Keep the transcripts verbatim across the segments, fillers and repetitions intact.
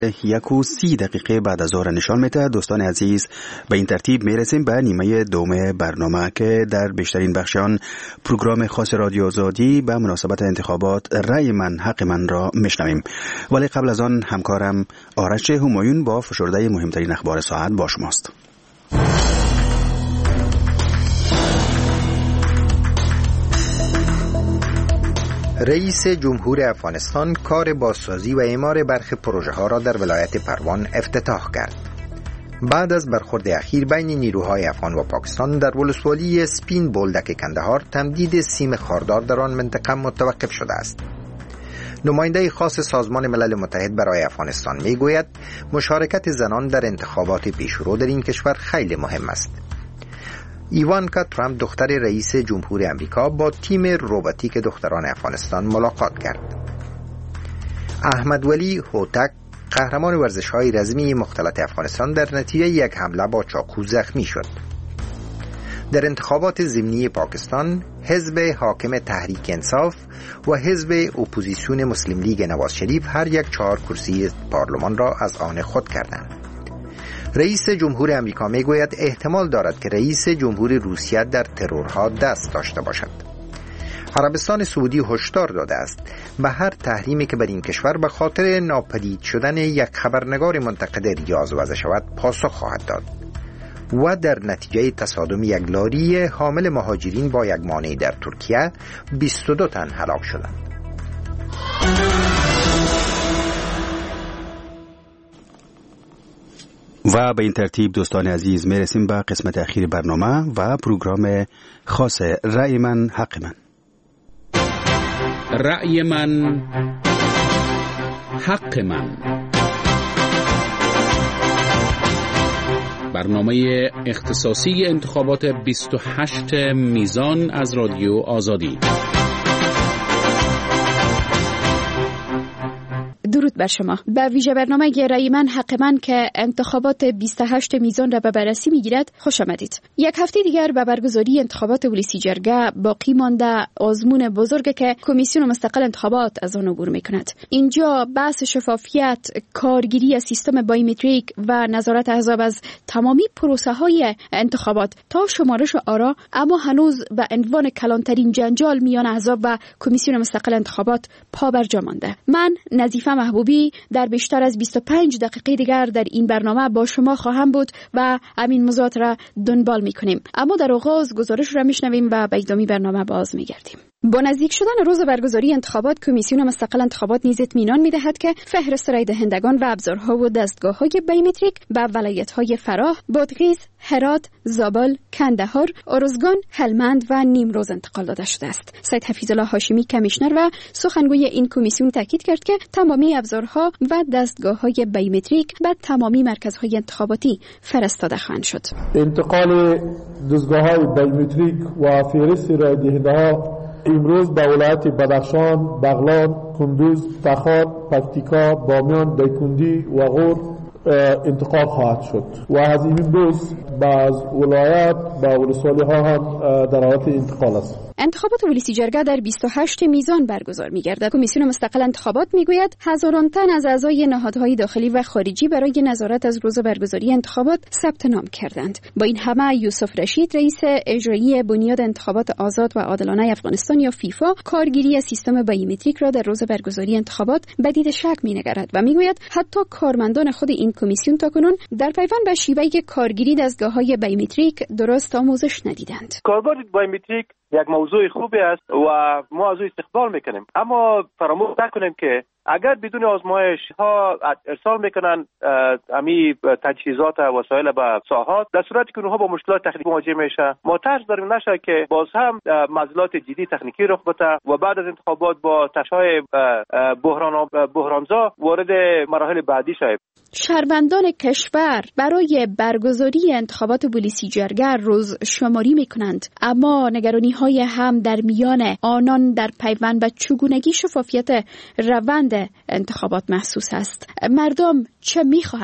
یک و سی دقیقه بعد از ظهر نشان میده. دوستان عزیز، به این ترتیب میرسیم به نیمه دوم برنامه که در بیشترین بخشان پروگرام خاص رادیو آزادی به مناسبت انتخابات رأی من حق من را میشنویم. ولی قبل از آن همکارم آرش همایون با فشرده مهمترین اخبار ساعت با شماست. رئیس جمهور افغانستان کار بازسازی و اعمار برخی پروژه ها را در ولایت پروان افتتاح کرد. بعد از برخورد اخیر بین نیروهای افغان و پاکستان در ولسوالی سپین بولدک کندهار، تمدید سیم خاردار در آن منطقه متوقف شده است. نماینده خاص سازمان ملل متحد برای افغانستان میگوید مشارکت زنان در انتخابات پیشرو در این کشور خیلی مهم است. ایوانکا ترامپ دختر رئیس جمهور امریکا با تیم روباتیک دختران افغانستان ملاقات کرد. احمد ولی هوتک قهرمان ورزش‌های رزمی مختلط افغانستان در نتیجه یک حمله با چاقو زخمی شد. در انتخابات ضمنی پاکستان، حزب حاکم تحریک انصاف و حزب اپوزیسیون مسلم لیگ نواز شریف هر یک چهار کرسی پارلمان را از آن خود کردند. رئیس جمهور امریکا میگوید احتمال دارد که رئیس جمهور روسیه در ترورها دست داشته باشد. عربستان سعودی هشدار داده است به هر تحریمی که بر این کشور به خاطر ناپدید شدن یک خبرنگار منتقد ریاض وضع شود پاسخ خواهد داد. و در نتیجه تصادم یک لاری حامل مهاجرین با یک مانع در ترکیه بیست و دو تن هلاک شدند. و به این ترتیب دوستان عزیز میرسیم به قسمت اخیر برنامه و پروگرام خاص رأی من حق من. رأی من حق من، برنامه اختصاصی انتخابات بیست و هشت میزان از رادیو آزادی. درود بر شما. به ویژه برنامه رأی من حق من که انتخابات بیست و هشت میزان را به بررسی میگیرد خوش آمدید. یک هفته دیگر به برگزاری انتخابات ولسی جرگه باقی مانده آزمون بزرگ که کمیسیون مستقل انتخابات از آن عبور میکند. اینجا بحث شفافیت، کارگیری سیستم بایومتریک و نظارت احزاب از تمامی پروسه های انتخابات تا شمارش آرا، اما هنوز به عنوان کلانترین جنجال میان احزاب و کمیسیون مستقل انتخابات پا بر جا مانده. من نظیفه محبوبی در بیشتر از بیست و پنج دقیقه دیگر در این برنامه با شما خواهم بود و همین موضوعات را دنبال میکنیم. اما در آغاز گزارش را میشنویم و به ادامه برنامه باز میگردیم. با نزدیک شدن روز برگزاری انتخابات، کمیسیون مستقل انتخابات نیز اطمینان می‌دهد که فهرست رای دهندگان و ابزارها و دستگاه‌های بایومتریک به ولایت‌های فراه، بادغیس، هرات، زابل، کندهار، ارزگان، هلمند و نیمروز انتقال داده شده است. سید حفیظالله هاشمی کمیشنر و سخنگوی این کمیسیون تاکید کرد که تمامی ابزارها و دستگاه‌های بایومتریک به تمامی مرکزهای انتخاباتی فرستاده خواهند شد. انتقال دستگاه‌های بایومتریک و فهرست رای دهنده‌ها امروز به ولایت بدخشان، بغلان، کندوز، تخار، پکتیکا، بامیان، دایکندی و غور انتقال خواهد شد و از این روز بعض ولایت با ولسوالی ها هم در حالت انتقال است. انتخابات ولسی جرگه در بیست و هشت میزان برگزار می‌گردد. کمیسیون مستقل انتخابات میگوید هزاران تن از اعضای نهادهای داخلی و خارجی برای نظارت از روز برگزاری انتخابات ثبت نام کردند. با این همه یوسف رشید، رئیس اجرایی بنیاد انتخابات آزاد و عادلانه افغانستان یا فیفا، کارگیری سیستم بایومتریک را در روز برگزاری انتخابات به دید شک می‌نگرد و میگوید حتی کارمندان خود این کمیسیون تاکنون در پیوند به شیوهی کارگیری دستگاه‌های بایومتریک درست آموزش ندیدند. کاربرد بایومتریک یک موضوع خوبی است و ما از او استقبال میکنیم، اما فراموش نکنیم که اگر بدون آزمایش ها ارسال میکنن امی تجهیزات و وسایل به ساحات، در صورتی که اونها با مشکلات تکنیکی مواجه میشه، ما ترس داریم نشه که باز هم معضلات جدی تکنیکی رخ بده و بعد از انتخابات با تشای بحران بحرانزا وارد مراحل بعدی شد. شهروندان کشور برای برگزاری انتخابات ولسی جرگه روز شماری میکنند، اما نگرانی های هم در میان آنان در پیوند به چگونگی شفافیت روند انتخابات محسوس است. مردم چه میخواهند؟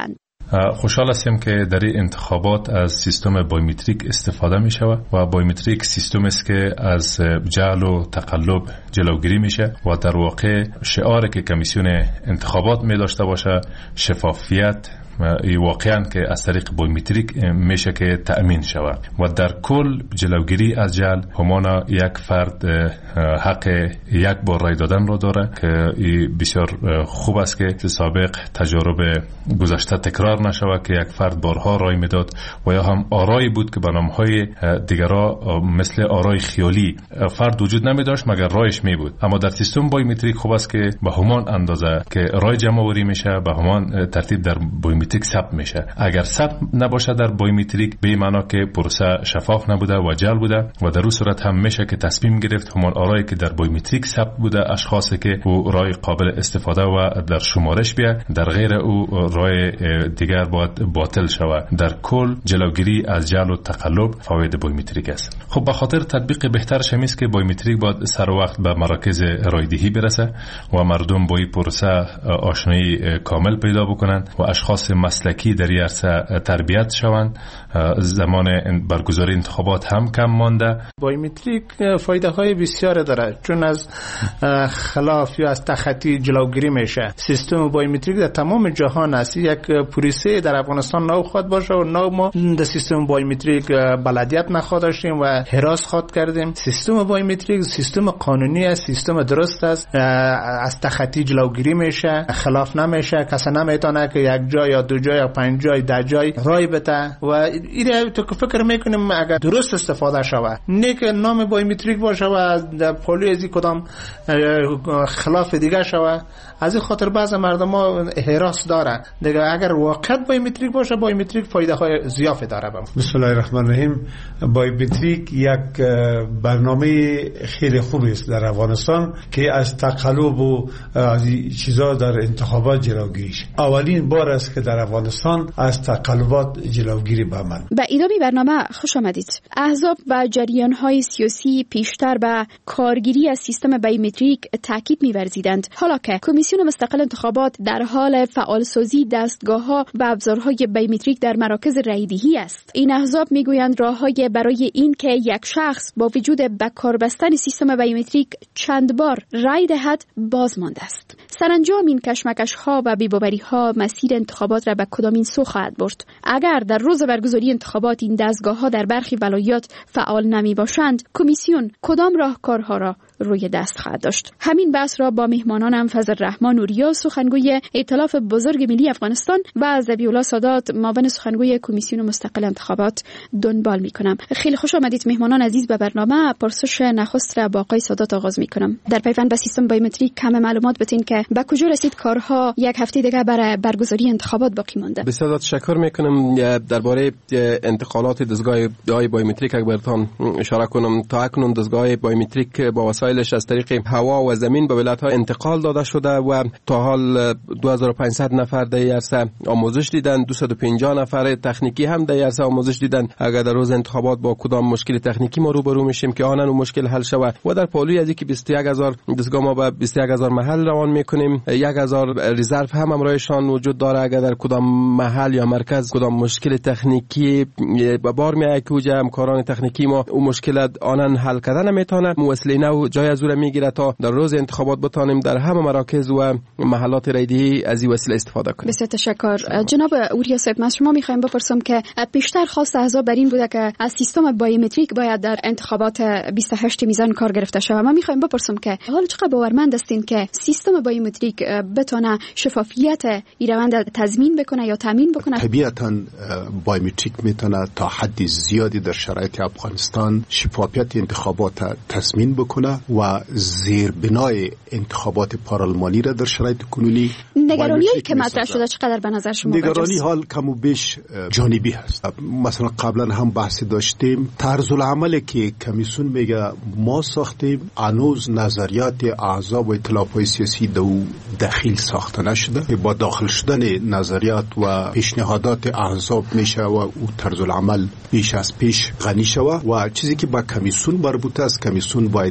خوشحال هستیم که در این انتخابات از سیستم بایومتریک استفاده می شود و بایومتریک سیستم است که از جعل و تقلب جلوگیری میشه و در واقع شعاری که کمیسیون انتخابات می داشته باشه شفافیت واقعا که از طریق بایومتریک میشه که تأمین شود و در کل جلوگیری از جعل همانا یک فرد حق یک بار رای دادن را داره که بسیار خوب است که سابق تجارب گذشته تکرار نشود که یک فرد بارها رای میداد و یا هم آرایی بود که به نامهای دیگرها مثل آرای خیالی فرد وجود نمی داشت مگر رایش می بود. اما در سیستم بایومتریک خوب است که به همان اندازه که رای جمع آوری میشه به همان ترتیب در بایومتریک ثبت میشه. اگر ثبت نباشه در بایومتریک به معنا که پروسه شفاف نبوده و جعل بوده و در اون صورت هم میشه که تصمیم گرفت همان آرایی که در بایومتریک ثبت بوده اشخاصی که او رای قابل استفاده و در شمارش بیه در غیر او رای دیگر باید باطل شود. در کل جلوگیری از جعل و تقلب فواید بایومتریک است. خب به خاطر تطبیق بهترش هم است که بایومتریک باید سر وقت به مراکز رایدهی برسه و مردم با این پروسه آشنایی کامل پیدا بکنند و اشخاص مسلکی در این عرصه تربیت شوند. زمان برگزاری انتخابات هم کم مانده. بایومتریک فایده های بسیار داره چون از خلاف یا از تخطی جلوگیری میشه. سیستم بایومتریک در تمام جهان است. یک پروسه در افغانستان نو خود باشه و نو ما در سیستم بایومتریک بلدیت نخواد داشتیم و هراس خود کردیم. سیستم بایومتریک سیستم قانونی است، سیستم درست است، از تخطی جلوگیری میشه، خلاف نمیشه، کسی نمیتونه که یک جای یا دو جای یا پنج جای ده جای رای بده و این تو فکر میکنیم اگر درست استفاده شود نه که نام بایومتریک باشه و در پالی ازی کدام خلاف دیگه شود. از این خاطر بعض مردم ها هراس داره دیگه. اگر واقعا بایومتریک باشه بایومتریک فایده های زیافه داره. بسم الله الرحمن الرحیم. بایومتریک یک برنامه خیلی خوبی است در افغانستان که از تقلب و از چیزا در انتخابات جلوگیری شه. اولین بار است که در افغانستان از تقلبات جلوگیری به عمل. به ادامه برنامه خوش آمدید. احزاب و جریان‌های سیاسی پیشتر به کارگیری از سیستم بایومتریک تاکید می‌ورزیدند. حالا که کمیسیون مستقل انتخابات در حال فعالسازی دستگاه‌ها و ابزارهای بایومتریک در مراکز رایدهی است. این احزاب می‌گویند راه‌های برای این که یک شخص با وجود به کار بستن سیستم بایومتریک چند بار رای دهد باز مانده است. سرانجام این کشمکش‌ها و بی‌باوری‌ها مسیر انتخابات را به کدامین سو خواهد برد؟ اگر در روز برگزاری انتخابات این دستگاه‌ها در برخی ولایات فعال نمی باشند، کمیسیون کدام راهکارها را روی دست خواهد داشت؟ همین بحث را با مهمانانم فضل الرحمن نوریا سخنگوی ائتلاف بزرگ ملی افغانستان و ذبیح‌الله سادات معاون سخنگوی کمیسیون مستقل انتخابات دنبال می‌کنم. خیلی خوش آمدید مهمانان عزیز به برنامه. پرسش نخست را با آقای سادات آغاز می‌کنم. در پیوند به سیستم بایومتریک کم معلومات بدین که به کجا رسید کارها؟ یک هفته دیگه برای برگزاری انتخابات باقی مانده. بسیار تشکر می‌کنم. درباره انتقالات دستگاه بایومتریک اگر براتون اشاره کنم، تا اکنون دستگاه بایومتریک با وسایلش از طریق هوا و زمین به ولایت‌ها انتقال داده شده و تا حال دو هزار و پانصد نفر در عرصه آموزش دیدن، دویست و پنجاه نفر تکنیکی هم در عرصه آموزش دیدن. اگر در روز انتخابات با کدام مشکل تکنیکی ما روبرو میشیم که آنن اون مشکل حل شود و در پالوی از اینکه بیست و یک هزار دستگاه ما به بیست و یک هزار محل روان میکنیم، یک هزار رزرو هم همراهشان وجود داره. اگر در کدام محل یا مرکز کدام مشکل تکنیکی به بار میاد که وجه همکاران تکنیکی ما اون مشکل آنن حل کردن نمیتونه، موصله نو جای از اون میگیره تا در روز انتخابات بتانیم در همه مراکز و محلات رایدهی از این وسیله استفاده کنیم. بسیار تشکر. جناب اوریا صاحب، ما شما میخوایم بپرسم که پیشتر خواست احزاب بر این بوده که از سیستم بایومتریک باید در انتخابات بیست و هشت میزان کار گرفته شود. ما میخوایم بپرسم که حالا چقدر باورمند هستین که سیستم بایومتریک بتونه شفافیت این روند تضمین بکنه یا تامین بکنه؟ طبیعتاً بایومتریک میتونه تا حد زیادی در شرایط افغانستان شفافیت انتخابات تضمین بکنه و زیربنای انتخابات پارلمانی را در شرایط کنونی. نگرانی‌هایی که مطرح شده چقدر به نظر شما نگرانی حال کم و بیش جانبی هست. مثلا قبلا هم بحث داشتیم، طرز العملی که کمیسیون میگه ما ساختیم هنوز نظریات احزاب و ائتلاف‌های سیاسی دو داخل ساخته نشده. با داخل شدن نظریات و پیشنهادات احزاب میشه و او طرز العمل بیش از پیش غنی شود و چیزی که با کمیسیون مربوط است، کمیسیون باید یک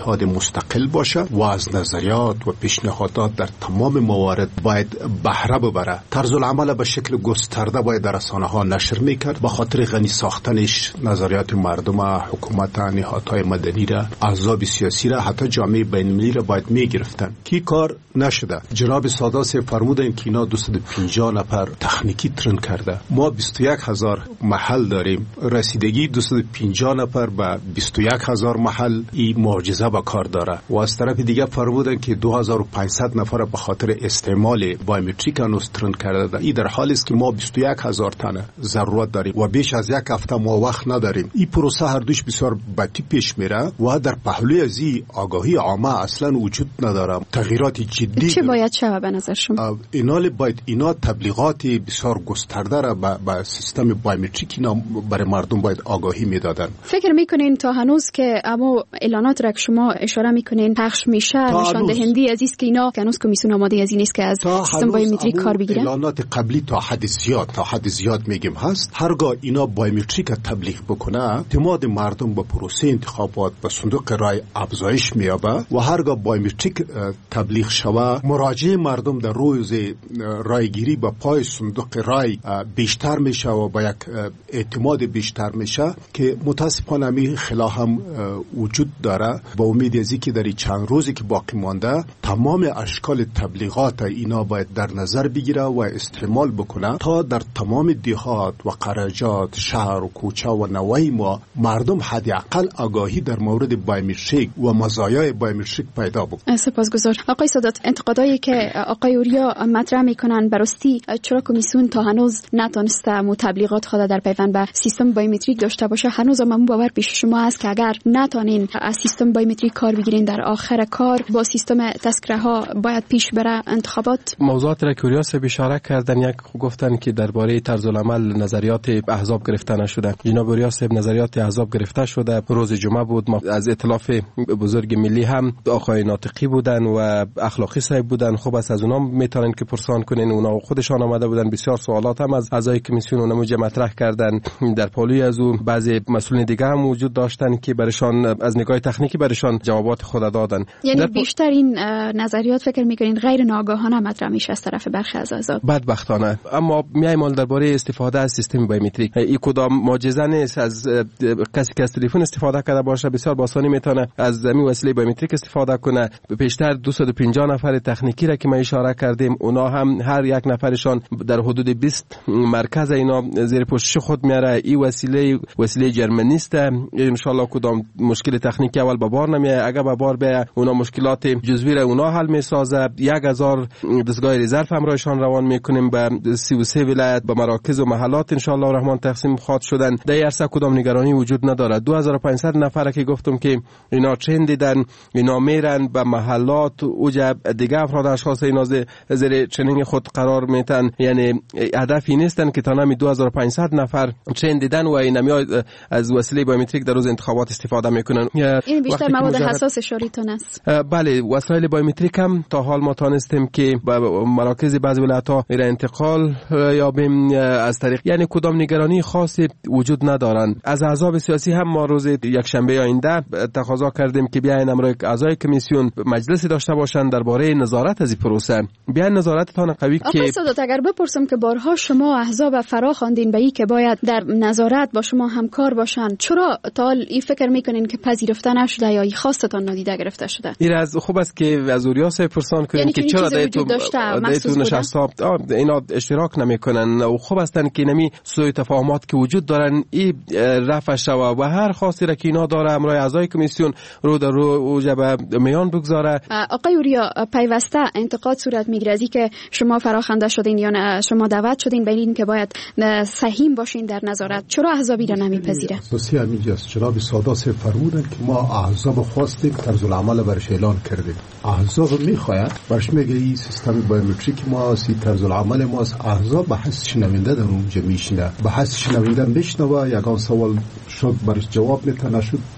نهاد مستقل باشه و از نظریات و پیشنهادات در تمام موارد باید بهره ببره. طرز العمل به شکل گسترده باید در رسانه ها نشر میکرد. به خاطر غنی ساختنش نظریات مردم، حکومت، نهادهای مدنی را، احزاب سیاسی را، حتی جامعه بین‌المللی را باید میگرفتن. کی کار نشده. جناب سادات فرمودن که اینا دویست و پنجاه نفر تکنیکی ترن کرده. ما بیست و یک هزار محل داریم. رسیدگی دویست و پنجاه نفر به بیست و یک هزار محل این معجزه به کار داره. و از طرف دیگه فرمودن که دو هزار و پانصد نفر به خاطر استعمال بایومتریک هنوز ترن کرده. این در حالی است که ما بیست و یک هزار تنه ضرورت داریم و بیش از یک هفته ما وقت نداریم. این پروسه هر دوش بسیار بدی پیش میره و در پهلوی از این آگاهی عامه اصلا وجود نداره. تغییرات جدی چه باید شود به نظر شما؟ اینا باید اینا تبلیغات بسیار گسترده را به با سیستم بایومتریک اینا برای مردم باید آگاهی میدادن. فکر میکنین تا هنوز که اما اعلانات را که شما اشاره میکنین پخش میشه نشان دهنده از است که اینا هنوز کمیسیون آماده از این است که از سیستم بایومتریک کار بگیره؟ اعلانات قبلی تا حد زیاد تا حد زیاد میگیم هست. هرگاه اینا بایومتریک تبلیغ بکنه اعتماد مردم به پروسه انتخابات و صندوق رای افزایش مییابه و هرگاه بایومتریک تبلیغ شوه مراجعه مردم در روز رایگیری به پای صندوق رای بیشتر میشه و با یک اعتماد بیشتر میشه که متاسفانه می خلا هم وجود داره. با امید از اینکه در چند روزی که باقی مانده تمام اشکال تبلیغات اینا باید در نظر بگیره و استعمال بکنه تا در تمام دیهات و قرجات، شهر و کوچه و نوای ما مردم حداقل آگاهی در مورد بایومتریک و مزایای بایومتریک پیدا بکنه. سپاسگزار. آقای سادات، انتقادایی که آقای اوریا مطرح میکنن براستی چرا کمیسیون تا هنوز نتونسته تبلیغات خود در پیوند به سیستم بایومتریک داشته باشه؟ هنوز هم باور پیش شما است که اگر نتونین از سیستم بایومتریک کار بگیرین در آخر کار با سیستم تذکره ها باید پیش بره انتخابات؟ موضوعات را که اوریا صاحب اشاره کردن، یک گفتن که درباره طرز العمل نظریات احزاب گرفته نشده. جناب اوریا صاحب نظریات احزاب گرفته شده. روز جمعه بود ما از ائتلاف بزرگ ملی هم آقای ناطقی بودن و اخلاقی صاحب بودن. خب از اونا میتونن که پرسان کنین، اونا خودشان آمده بودن. بسیار سوالات هم از اعضای کمیسیون اونم مطرح کردن. در پالوی از او بعضی مسئولین دیگه هم وجود داشتن که برشان از نگاه تکنیکی برشان جوابات خود دادن. یعنی بیشتر این نظریات فکر میکنین غیر ناگهانه مطرح میشه از طرف برخی از اعضا؟ بدبختانه. اما میایم مال درباره استفاده از سیستم بایومتریک. این کدام معجزه نیست. از کسی که از تلفن استفاده کرده باشه بسیار با آسانی میتونه از همین وسیله بایومتریک استفاده کنه. پیشتر دویست و پنجاه نفر تکنیکی را که ما اشاره کردیم، اونا هم هر یک نفرشان در حدود بیست مرکز اینا زیر پوشش خود میاره. این وسیله وسیله جرمنی است. ان شاء الله کدام مشکل تکنیکی اول به بار نمیاد. اگر به بار بیاد اونا مشکلات جزوی را اونا حل میسازه. یک هزار دستگاه رزرو هم رایشان روان میکنیم به سی و سه ولایت به مراکز و محلات ان شاء الله الرحمن تقسیم خواهد شدن. در عرصه کدام نگرانی وجود نداره. دو هزار و پانصد نفر که گفتم که اینا چند دیدن، اینا میرن به محلات اوجا دیگه افراد اشخاص اینا زیر چنین خود قرار میتن. یعنی هدفی نیستن که تا نمی دو هزار و پانصد نفر چند دیدن و اینا از وسیله بایومتریک در روز انتخابات استفاده میکنن. این بیشتر مواد حساس شاریتون است. بله، وسایل بایومتریک هم تا حال ما تانستیم که به مراکز بعضی ولایت‌ها میره انتقال یابیم از طریق، یعنی کدام نگرانی خاصی وجود ندارن. از احزاب سیاسی هم ما روز یک شنبه آینده تقاضا کردیم که بیاین امروز اعضای کمیسیون مجلسی داشته باشند درباره نظارت از این پروسه. بیاین نظارتتان قوی که آقای سادات، اگر بپرسم که بارها شما احزاب فرا خواندین به این که باید در نظارت با شما همکار باشن، چرا تا این فکر میکنین که پذیرفته نشده یا خواستتان نادیده گرفته شده؟ این از خوب است که از اوریا صاحب پرسان کنین که چرا در تو تو نشستا اینا اشتراک نمیکنن و خوب هستن که نمی سوء تفاهمات که وجود دارن این رفع شوه و هر خاصی را که اینا داره امروز اعضای کمیسیون رو در رو جبه میان بگذاره. آقای اوریا، پیوسته انتقاد صورت میگیره از که شما فراخوانده شدین یا نه شما دعوت شدین به این که باید سهیم باشین در نظارت، چرا احزابی را نمیپذیره؟ اساسی همینجاست. جناب سادات فرمودن که ما احزاب خواستیم طرز العمل برش اعلان کردیم. احزاب میخواید برش میگه این سیستم بایومتریک ما سی طرز العمل ماست. احزاب به حس شنونده در اونجا میشینه، به حس شنونده میشنوه. یگان سوال شد برش جواب میتونه، شد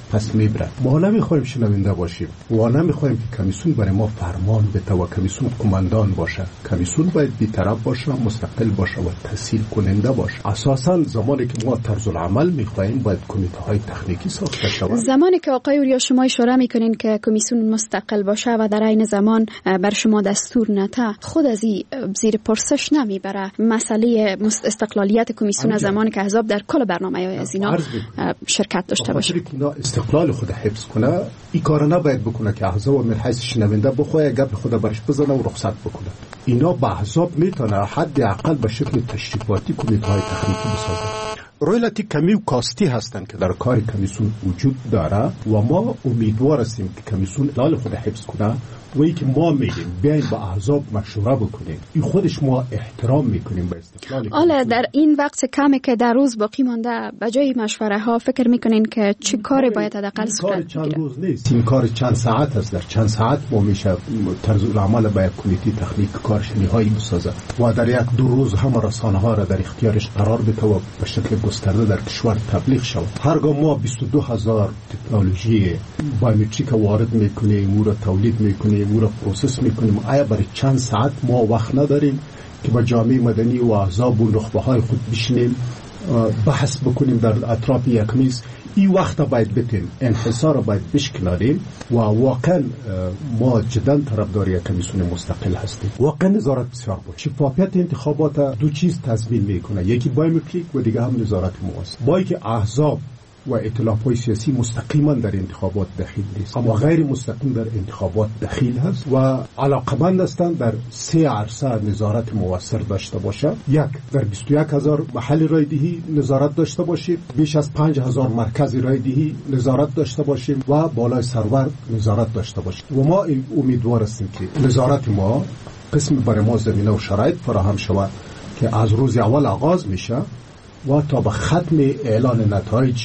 پس میبره. ما نمیخوایم شنونده باشیم و نمیخوایم که کمیسیون برای ما فرمان بده و کمیسیون قماندان باشه. کمیسیون باید بی‌طرف باشه، مستقل باشه و تسهیل کننده باشه. اساسا زمانی که ما طرز العمل میخوایم باید کمیته های تکنیکی ساخته شود. زمانی که آقای اوریا شما اشاره میکنین که کمیسیون مستقل باشه و در عین زمان بر شما دستور نته، خود از این زیر پرسش نمیبره مسئله استقلالیت کمیسیون از زمانی که احزاب در کل برنامه‌های از اینا شرکت داشته باشه؟ اگر اینا استقلال خود حفظ کنه، این کار نباید بکنه که احزاب من حیث شنونده بخواه گپ خود برش بزنه و رخصت بکنه. اینا به احزاب میتونه حد اقل به شکل تشریفاتی کمیته های تکنیکی بسازه. رویالتی کمی و کاستی هستن که در کار کمیسیون وجود داره و ما امیدوار هستیم که کمیسیون استقلال خود حفظ کنه و ای که ما میگیم بیاین با احزاب مشوره بکنیم، این خودش ما احترام میکنیم به استقلال. حالا در این وقت کمی که در روز باقی مانده به جای مشوره ها فکر میکنین که چه کاری باید حداقل صورت بگیره؟ چند روز نیست، این کار چند ساعت است. در چند ساعت ما میشه طرز العمل با یک کمیته تکنیک کارش نهایی بسازه و در یک دو روز هم رسانه ها را در اختیارش قرار بده و به شکل گسترده در کشور تبلیغ شود. هرگاه ما بیست و دو هزار تکنولوژی بایومتریک وارد میکنیم، او را تولید میکنیم، او را پروسس میکنیم، آیا برای چند ساعت ما وقت نداریم که با جامعه مدنی و احزاب و نخبه های خود بشینیم بحث بکنیم در اطراف یک میز؟ این وقت باید بتیم، انحصار باید بشکناریم و واقعا ما جدا طرفدار یک کمیسیون مستقل هستیم. واقعا نظارت بسیار بود. شفافیت انتخابات دو چیز تضمین میکنه، یکی بایومتریک و دیگه هم نظارت موثر. با اینکه احزاب و ائتلاف‌های سیاسی مستقیما در انتخابات دخیل نیست، اما غیر مستقیم در انتخابات دخیل هست و علاقمند هستند در سه عرصه نظارت موثر داشته باشه. یک، در بیست و یک هزار محل رایدهی نظارت داشته باشیم، بیش از پنج هزار مرکز رایدهی نظارت داشته باشیم و بالای سرور نظارت داشته باشیم. و ما امیدوار هستیم که نظارت ما قسم برای ما زمینه و شرایط فراهم شود که از روز اول آغاز میشه و تا به ختم اعلان نتایج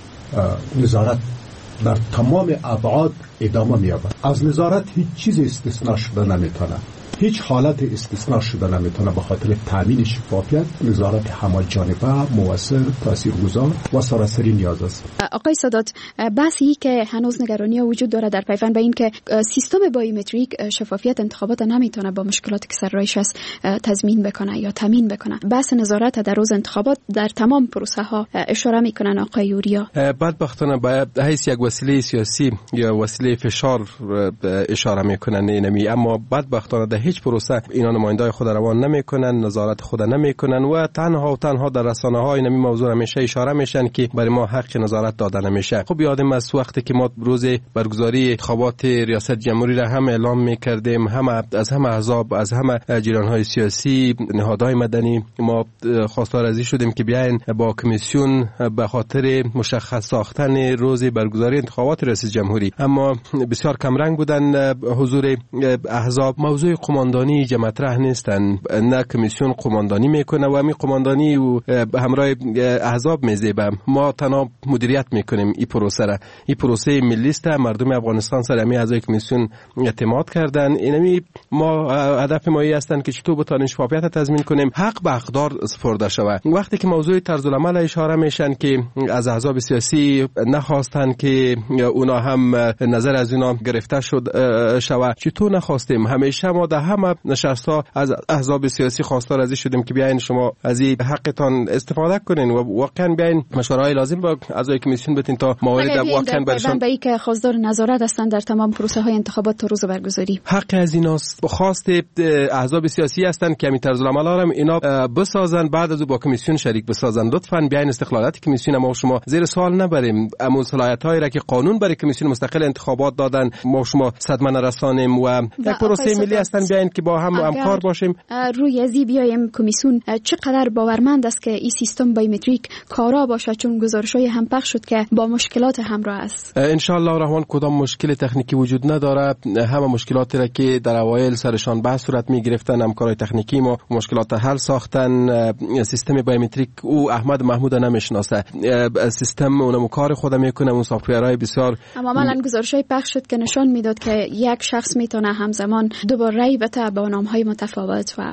نظارت در تمام ابعاد ادامه می‌یابد. از نظارت هیچ چیز استثناء شده نمیتونه، هیچ حالت استثناء شده نمیتونه به خاطر تامین شفافیت. نظارت همه‌جانبه، موثر، تاثیرگذار و سراسری نیاز است. آقای سادات، بحثی که هنوز نگرانی وجود داره در پیوند به این که سیستم بایومتریک شفافیت انتخابات نمیتونه با مشکلاتی که سر راهش است تضمین بکنه یا تامین بکنه. بحث نظارت در روز انتخابات در تمام پروسه ها اشاره میکنن آقای اوریا. بدبختانه باید حیث یک وسیله سیاسی یا وسیله فشار اشاره میکنن اینمی، اما بدبختانه در هیچ پروسه اینا نمایندای خود روان نمیکنن، نظارت خود نمیکنن و تنها و تنها در رسانه های اینمی موضوع همیشه اشاره میشن که برای ما حق نظارت داده نمیشه. خب یادم از وقتی که ما روز برگزاری انتخابات ریاست جمهوری را هم اعلام میکردیم، هم از همه احزاب، از همه جریان‌های سیاسی، نهادهای مدنی ما خواستار ازی شدیم که بیاین با کمیسیون به خاطر مشخص ساختن روز برگزاری انتخابات ریاست جمهوری، اما بسیار کم رنگ بودن حضور احزاب. موضوع قماندانی جا مطرح نیستن، نه کمیسیون قماندانی میکنه و می قماندانی و همراه احزاب میزیبه. ما تنها مدیریت میکنیم این پروسه را. این پروسه ملی است، مردم افغانستان سر همین اعضای کمیسیون اعتماد کردن. اینمی ما هدف ما هستند که چطور بتونیم شفافیت تضمین کنیم، حق به حقدار سپرده شود. وقتی که موضوع طرز العمل اشاره میشن که از احزاب سیاسی نخواستن که اونا هم نظر از اونا گرفته شد شود، چطور نخواستیم؟ همیشه ما در همه نشست‌ها از احزاب سیاسی خواستار ازی شدیم که بیاین شما از این حقتان استفاده کنین و واقعا بیاین مشوره‌های لازم با اعضای کمیسیون بدین تا موارد واقعا برشان به اینکه خواستار نظارت هستند در تمام پروسه‌های انتخابات تا روز برگزاری. حق از ایناست، خواست احزاب سیاسی هستند که همین طرز العمل هم اینا بسازن، بعد از او با کمیسیون شریک بسازن. لطفاً بیاین استقلالیت کمیسیون ما شما زیر سوال نبریم. اما صلاحیت‌هایی را که قانون برای کمیسیون مستقل انتخابات دادن ما شما صدمه نرسانیم و یک پروسه ملی هستن بیاین که با هم همکار باشیم. روی ازی بیایم کمیسیون چقدر باورمند است که این سیستم بایومتریک کارا باشه، چون گزارش‌های هم پخش شد که با مشکلات همراه است. ان شاء الله الرحمن کدام مشکل تکنیکی وجود نداره. همه مشکلاتی را که در اوایل سرشان بحث صورت می‌گرفتن همکارای تکنیکی ما مشکلات حل ساختن. سیستم بایومتریک او احمد محمود نمیشناسه، سیستم اونم کار خود میکنه، اون سافت‌ورهای بسیار. اما عملاً گزارش‌های پخش شد که نشان میداد که یک شخص میتونه همزمان دو بار رای البته با نام‌های متفاوت و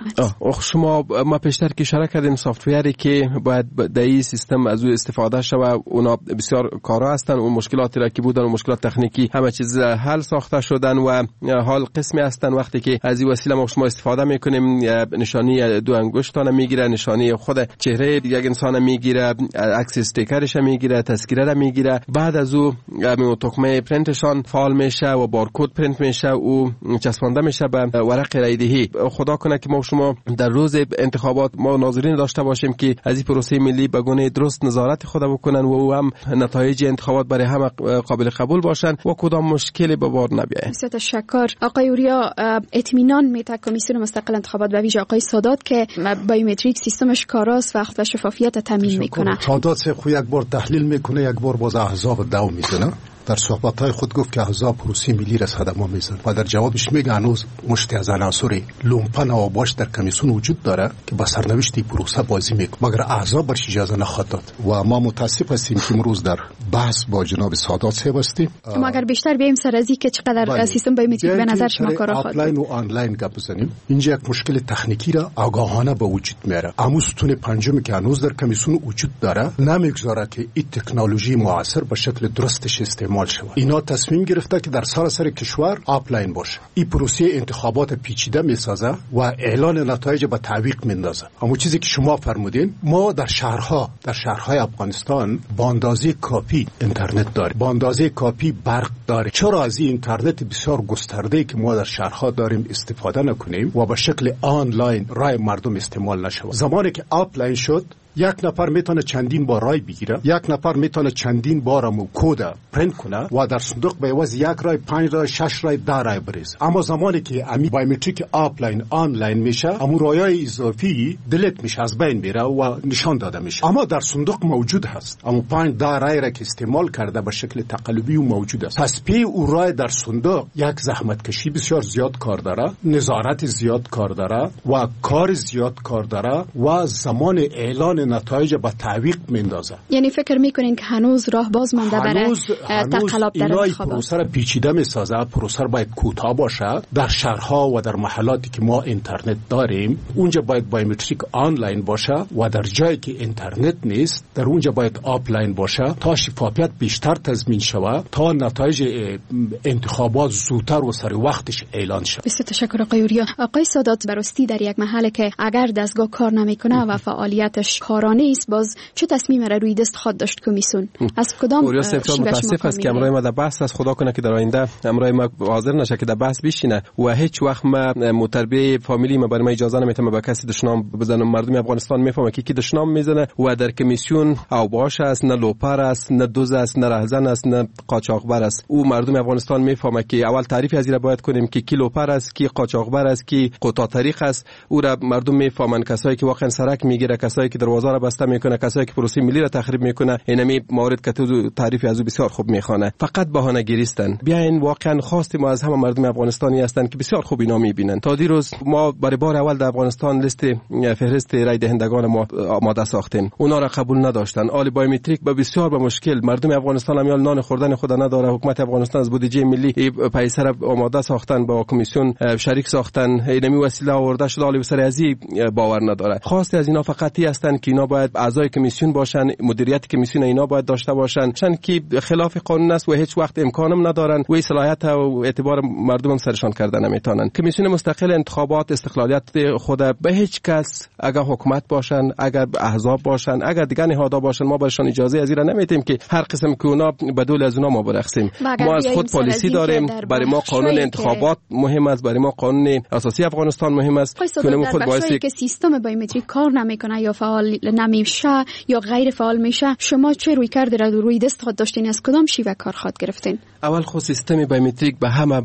شما ما پیشتر که اشاره کردیم سافتوری که باید در این سیستم از او استفاده شود، اونا بسیار کارا هستن، اون مشکلاتی را که بودن و مشکلات تکنیکی همه چیز حل ساخته شدن و حال قسمی هستن. وقتی که از این وسیله ما شما استفاده میکنیم نشانی دو انگشتان میگیره، نشانی خود چهره یک انسان میگیره، عکس استیکرش میگیره، تذکره را میگیره. بعد از او تکمه پرینتشان فعال میشه و بارکد پرینت میشه و چسبانده میشه به ورق رای دهی. خدا کنه که ما شما در روز انتخابات ما ناظرین داشته باشیم که از این پروسه ملی به گونه درست نظارت خود بکنن و او هم نتایج انتخابات برای همه قابل قبول باشن و کدام مشکلی به بار نبیاید. بسیار تشکر آقای اوریا. اطمینان میده کمیسیون مستقل انتخابات به ویژه آقای سادات که بایومتریک سیستمش کاراست وقت و شفافیت تامین میکنه. سادات سه خو یک بار تحلیل میکنه، یک بار باز احزاب دو میزنه. در صحبت‌های خود گفت که احزاب پروسه ملی را صدمه میزنه و در جوابش میگه هنوز مشتی از عناصر لومپن و باش در کمیسیون وجود داره که با سرنوشت پروسه بازی میکنه، مگر احزاب برش اجازه نخواهد داد. و ما متاسف هستیم که امروز در بحث با جناب سادات صاحب هستیم. ما اگر بیشتر بیایم سر از اینکه چقدر سیستم بایومتریک به نظر شما کارا خواهد آفلاین و آنلاین گپ بزنیم، اینجا یک مشکل تکنیکی را آگاهانه به وجود میاره. اموستون پنجم که هنوز در کمیسیون وجود داره نمیگذاره که این تکنولوژی معاصر به شکل درستش استعمال شود. اینا تصمیم گرفته که در سراسر کشور آفلاین باشه. این پروسه انتخابات پیچیده میسازه و اعلان نتایج به تعویق میندازه. اما چیزی که شما فرمودین، ما در شهرها در شهرهای افغانستان با اندازه کافی اینترنت داریم، با اندازه کافی برق داریم. چرا از این اینترنت بسیار گسترده که ما در شهرها داریم استفاده نکنیم و به شکل آنلاین رای مردم استعمال نشه؟ زمانی که آفلاین شد یک نفر میتونه چندین بار رای بگیره، یک نفر میتونه چندین بارم کد پرینت کنه و در صندوق به عوض یک رای، پنج رای، شش رای، ده رای بریزه. اما زمانی که امی بایومتریک آفلاین آنلاین میشه، امو رایای اضافی دلیت میشه، از بین میره و نشان داده میشه. اما در صندوق موجود هست، اما پنج ده رای را که استعمال کرده به شکل تقلبی و موجود است. پس پی او رای در صندوق یک زحمت کشی بسیار زیاد کار داره، نظارت زیاد کار داره و کار زیاد کار داره و زمان اعلان نتایج با تعویق میندازه. یعنی فکر میکنین که هنوز راه باز مانده برای تقلب در انتخابات؟ پروسه را پیچیده میسازه. پروسه باید کوتاه باشه. در شهرها و در محلاتی که ما اینترنت داریم اونجا باید بایومتریک آنلاین باشه و در جایی که اینترنت نیست در اونجا باید آفلاین باشه تا شفافیت بیشتر تضمین شود، تا نتایج انتخابات زودتر و سر وقتش اعلان شود. بسیار تشکر آقای اوریا. آقای سادات، براستی در یک محله که اگر دستگاه کار نمیکنه و فعالیتش کارانه است، باز چه تصمیمی را روی دست خود داشت کمیسیون؟ از کدام اوریا صاحب متاسف است که امروز ما در بحث از خدا کنه که در آینده امروز ما حاضر نشه که در بحث بشینه و هیچ وقت ما متربی فامیلی ما برای ما اجازه نمیتونه با کسی دشنام بزنم. مردم افغانستان میفهمه که کی دشنام میزنه و در کمیسیون او باش است، نه لوپر است، نه دوز است، نه رهزن است، نه قاچاقبر است. او مردم افغانستان میفهمه که اول تعریف از این باید کنیم که کی لوپر است، کی قاچاقبر است، کی قطع طریق است. او را مردم میفهمن، کسایی که واقعا سرک میگیره، کسایی که دروازه را بسته میکنه، کسایی که پروسه ملی را تخریب میکنه. اینمی موارد که تو تعریف از او بسیار خوب میخوانه. فقط بهانه‌گیری استن. بیاین واقعا خواست ما از همه مردم افغانستانی هستند که بسیار خوب اینا میبینن. تا دیروز ما برای بار اول در افغانستان لیست فهرست رای دهندگان ما آماده ساختیم. اونا را قبول نداشتن. آل بایومتریک به بسیار به مشکل مردم افغانستان هم نان خوردن خود نداره. حکومت افغانستان از بودجه ملی پیسه را آماده ساختن، با کمیسیون شریک ساختن. اینمی وسیله آورده شده، آل بسر ازی باور نداره. خواست از اینا فقطی هستند که اینا باید اعضای کمیسیون باشن، مدیریت کمیسیون اینا باید داشته باشن، چون که خلاف قانون است و هیچ وقت امکانم ندارن و صلاحیت و اعتبار مردم سرشان کردن نمیتونن. کمیسیون مستقل انتخابات استقلالیت خود به هیچ کس، اگر حکومت باشن، اگر احزاب باشن، اگر دیگر نهادها باشن، ما برشان اجازه از این نمیتیم که هر قسم که اونا بدول از اونا ما برخصیم. ما از خود پالیسی داریم. برای ما قانون انتخابات مهم است، برای ما قانون اساسی افغانستان مهم است. که خود باعث که سیستم بایومتریک کار نمیکنه یا فعال نمیشه یا غیر فعال میشه، شما چه روی کرده را روی دست خود داشتین؟ از کدام شیوه کار خود گرفتین؟ اول خود سیستم بایومتریک به همه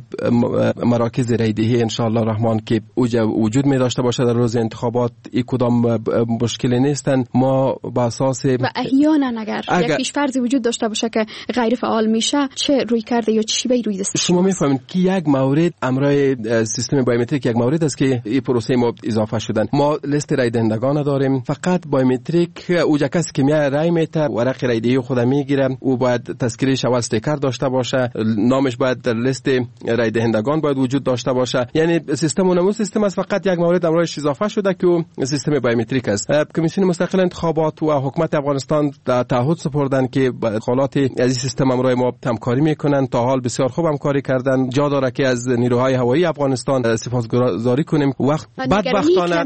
مراکز رای دهی ان شاء الله الرحمن که وجود می داشته باشه در روز انتخابات، این کدام مشکلی نیستن. ما با اساس و احیانا اگر, اگر یک پیش‌فرض وجود داشته باشه که غیر فعال میشه، چه روی کرده یا چه شیوه روی دست شما میفهمید که یک مورد امرای سیستم بایومتریک یک مورد است که این پروسه ما اضافه شدن. ما لیست رای دهندگان داریم، فقط با بایومتریک اوجا کسی که میاد رای میته ورق رایدهی خود میگیره، او باید تذکره شو استیکر داشته باشه، نامش باید در لیست رای دهندگان باید وجود داشته باشه. یعنی سیستم اونمون سیستم است، فقط یک مورد امرایش اضافه شده که سیستم بایومتریک است. کمیسیون مستقل انتخابات و حکومت افغانستان در تعهد سپردن که با ادخالات از این سیستم امرای ما همکاری میکنن. تا حال بسیار خوب همکاری کردن. جا داره که از نیروهای هوایی افغانستان سپاسگزاری کنیم. وقت بدبختانه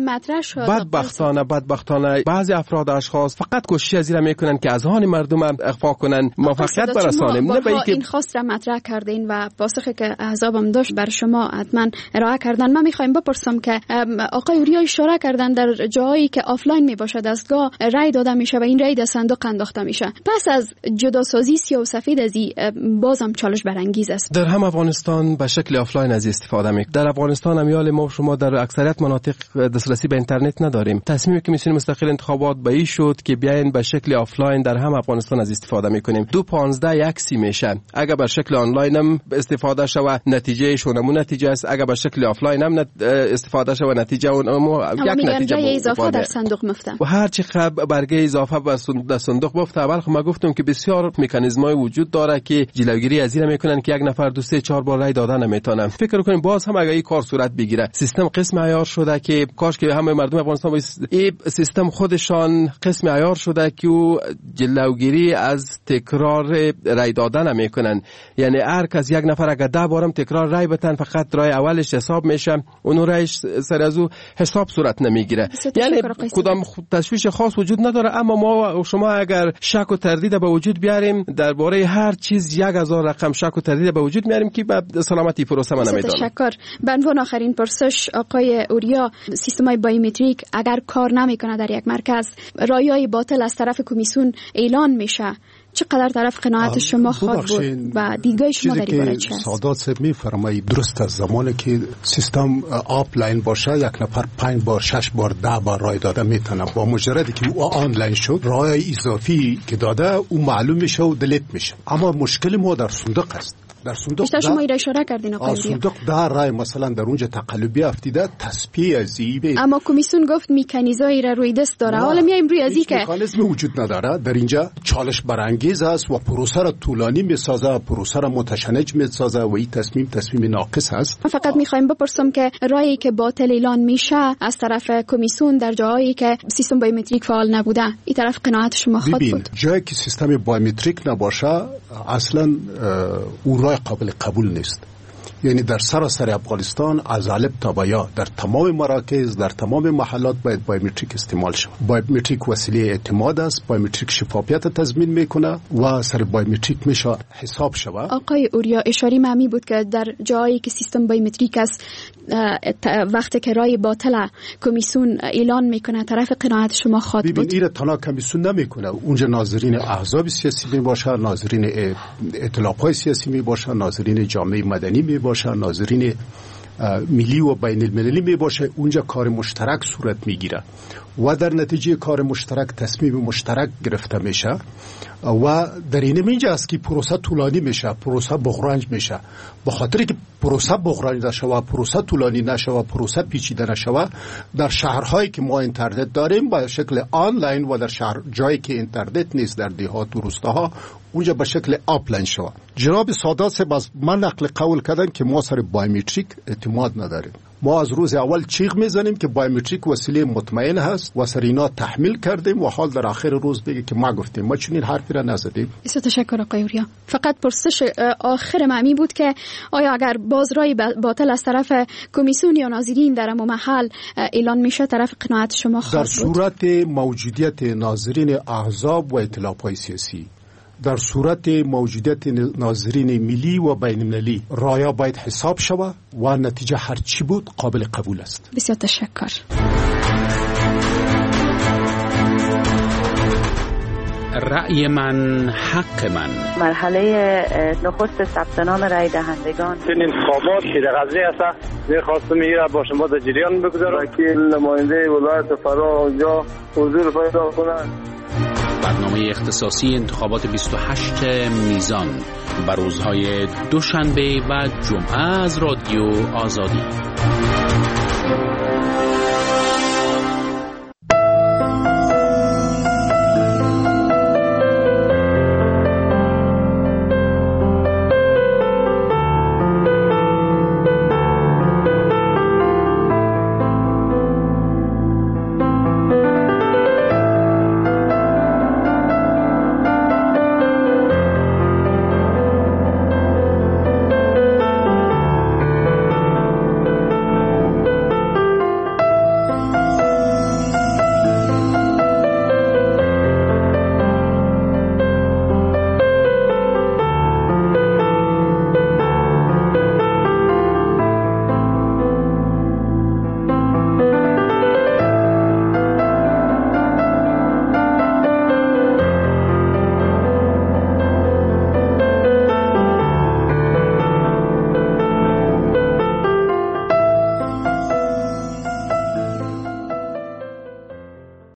بدبختانه بدبختانه بعضی افراد اشخاص فقط کوشش از این میکنن که اذهان مردم اخفا کنن، موفقیت برسانیم. نه به اینکه این خواست را مطرح کردین و پاسخی که احزابم داشت بر شما حتما ارائه کردن. من میخوایم بپرسم که آقای اوریا اشاره کردن در جایی که آفلاین میباشه دستگاه رای داده میشه و این رای در صندوق انداخته میشه. پس از جداسازی سیاه و سفید از این بازم چالش برانگیز است. در هم افغانستان به شکل آفلاین از استفاده می. در افغانستان امیال ما شما در اکثریت مناطق دسترسی به اینترنت نداریم. تصمیمی که کمیسیون مستقل انتخابات به این شد که بیاین به شکل آفلاین در هم افغانستان از استفاده میکنیم. دو پانزده یکسی میشه. اگر به شکل آنلاین هم استفاده شود نتیجه شونمون نتیجه است، اگر به شکل آفلاین هم استفاده شود نتیجه اون یک نتیجه اضافه در صندوق مفته و هر چی خب برگه اضافه در صندوق مفته. اول خب ما گفتم که بسیار مکانیزمای وجود داره که جلوگیری از این میکنن که یک نفر دو سه چهار بار رای دادن نمیتونه. فکر کنیم باز هم اگه این کار صورت بگیره سیستم قسم عیار شده که کاش که همه مردم افغانستان این سیستم خودشان قسم عیار شده که جلوگیری از تکرار رای دادن نمیکنن. یعنی هر کس یک نفر اگه ده بارم تکرار رای بتن فقط رای اولش حساب میشه، اون رایش سر از او حساب صورت نمیگیره. یعنی کدام تشویش خاص وجود نداره. اما ما و شما اگر شک و تردید به وجود بیاریم درباره هر چیز یک هزار رقم شک و تردید به وجود میاریم که به سلامتی پروسه من نمیدونم. تشکر. به عنوان آخرین پرسش آقای اوریا، سیستم بایومتریک اگر کار نمیکنه در یک مرکز، رایای باطل از طرف کمیسیون اعلان میشه، چقدر طرف قناعت شما خواهد بود و دیدگاه شما در این باره چه است؟ سادات صاحب میفرمایید درست از زمانی که سیستم آفلاین باشه یک نفر پنج بار شش بار ده بار رای داده میتونه. با مجردی که او آنلاین شد رای اضافی که داده او معلوم میشه و دلیت میشه. اما مشکل ما در صندوق است. در صندوق بیشتر شما ایره اشاره کردین آقای اوریا. صندوق ده رای مثلا در اونجا تقلبی افتیده تصفیه ازی. اما کمیسیون گفت مکانیزمی را روی دست داره. حالا میایم روی ازی که مکانیزم وجود نداره. در اینجا چالش برانگیز است و پروسه را طولانی میسازه، پروسه را متشنج میسازه و این تصمیم تصمیم ناقص است. فقط میخوایم بپرسم که رایی که باطل اعلان میشه از طرف کمیسیون در جایی که سیستم بایومتریک فعال نبوده، این طرف قناعت شما خود بود؟ جایی که سیستم بایومتریک نباشه اصلا او قابل قبول نیست. یعنی در سراسر افغانستان از الف تا به یا در تمام مراکز در تمام محلات باید بایومتریک استعمال شود. بایومتریک وسیله اعتماد است. بایومتریک شفافیت تضمین میکنه و سر بایومتریک میشه حساب شود. آقای اوریا اشاره معمی بود که در جایی که سیستم بایومتریک است وقتی که رای باطل کمیسیون اعلان میکنه طرف قناعت شما خواهد بود؟ ببین این تنها کمیسیون نمیکنه. اونجا ناظرین احزاب سیاسی می باشه، ناظرین ائتلاف‌های سیاسی می باشه، ناظرین جامعه مدنی می باشه، ناظرین ملی و بین المللی می باشه. اونجا کار مشترک صورت میگیره و در نتیجه کار مشترک تصمیم مشترک گرفته میشه و در این اینجا است که پروسه طولانی میشه، پروسه بغرنج میشه. به خاطر که پروسه بغرنج نشوه، پروسه طولانی نشوه، پروسه پیچیده نشوه، در شهرهایی که ما اینترنت داریم با شکل آنلاین و در شهر جایی که اینترنت نیست در دیهات و روستاها اونجا به شکل آفلاین شوه. جناب سادات صاحب از من نقل قول کردن که ما سر بایومتریک اعتماد نداریم. ما از روز اول چیغ میزنیم که بایومتریک وسیله مطمئن هست و سر اینا تحمیل کردیم و حال در آخر روز بگه که ما گفتیم. ما چنین حرفی را نزدیم. بسیار تشکر آقای اوریا. فقط پرسش آخر معمی بود که آیا اگر باز رای باطل از طرف کمیسیون یا ناظرین در امام محل اعلان میشه طرف قناعت شما خواهد بود؟ در صورت موجودیت ناظرین احزاب و ائتلاف‌های سیاسی، در صورت موجودیت ناظرین ملی و بین المللی رایا باید حساب شود و نتیجه هر چی بود قابل قبول است. بسیار تشکر. رأی من حق من. مرحله نخست ثبت نام رای دهندگان. این انتخابات که در قضیه است می‌خواستم میره با شما در جریان بگذارم که نماینده ولایت فرا اونجا حضور پیدا کنند. برنامه اختصاصی انتخابات بیست و هشت میزان بر روزهای دوشنبه و جمعه از رادیو آزادی.